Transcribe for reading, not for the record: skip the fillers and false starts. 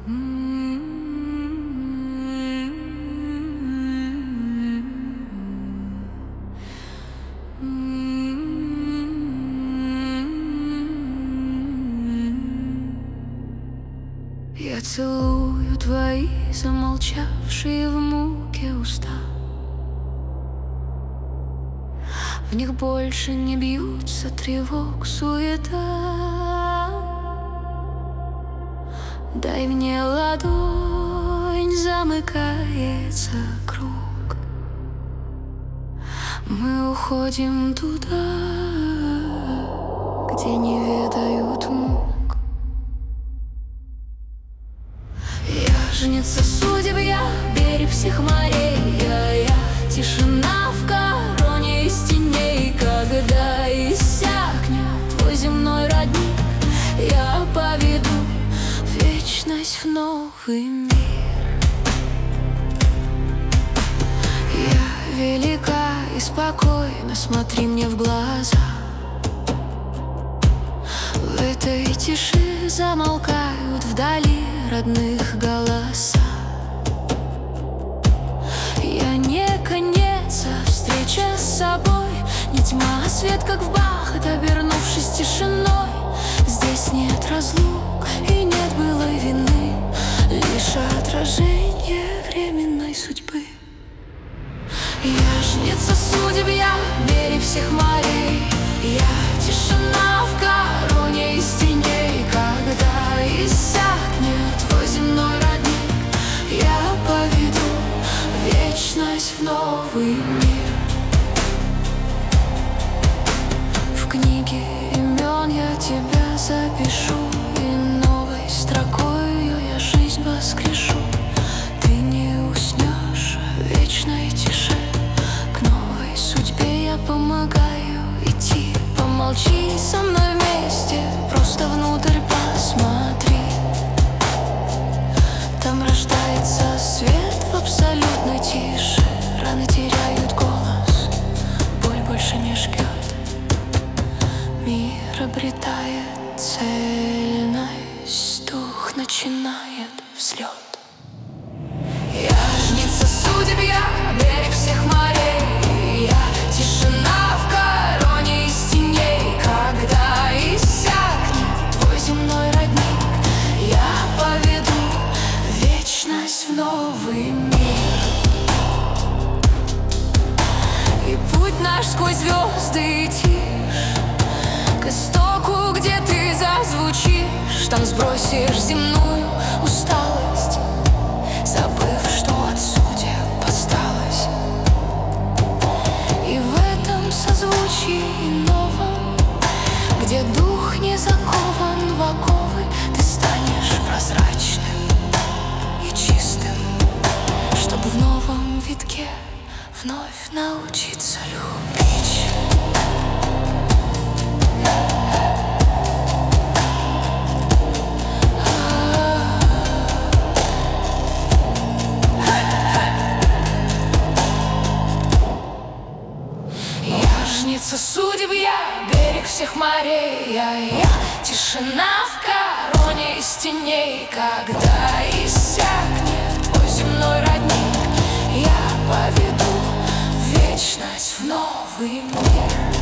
Я целую твои замолчавшие в муке уста. В них больше не бьются тревог, суета. Дай мне ладонь, замыкается круг. Мы уходим туда, где не ведают мук. Жнится судеб я, берег всех морей, я тишина в короне из теней. Когда иссякнет твой земной родник, я поведу в вечность, в новый мир. Я велика и спокойна, смотри мне в глаза. В этой тиши замолкают вдали родных голоса. Я не конец, а встреча с собой, не тьма, а свет, как в бархат, обернувшись тишиной. Здесь нет разлук и нет былой вины, лишь отражение временной судьбы. Я жнец судеб, я берег всех морей, я тишина в короне из теней. Когда иссякнет твой земной родник, я поведу в вечность, в новый мир. В книге имен я тебя запишу, и новой строкой ее я жизнь воскрешу. Ты не уснешь в вечной тиши, к новой судьбе я помогаю идти. Помолчи со мной вместе, просто внутрь посмотри. Там рождается свет в абсолютной тиши. Раны теряют голос, боль больше не жгет. Мир обретает цельность, дух начинает взлет. Я жнец судеб, я берег всех морей, я тишина в короне из теней. Когда иссякнет твой земной родник, я поведу в вечность, в новый мир. И путь наш сквозь звезды и тишь, к истоку, где ты зазвучишь. Там сбросишь земную усталость, забыв, что от судеб осталось. И в этом созвучии новом, где дух не закован в оковы, ты станешь прозрачным и чистым, чтобы в новом витке вновь научиться любить. Жнец судеб, я берег всех морей, я тишина в короне из теней. Когда иссякнет твой земной родник, я поведу в вечность, в новый мир.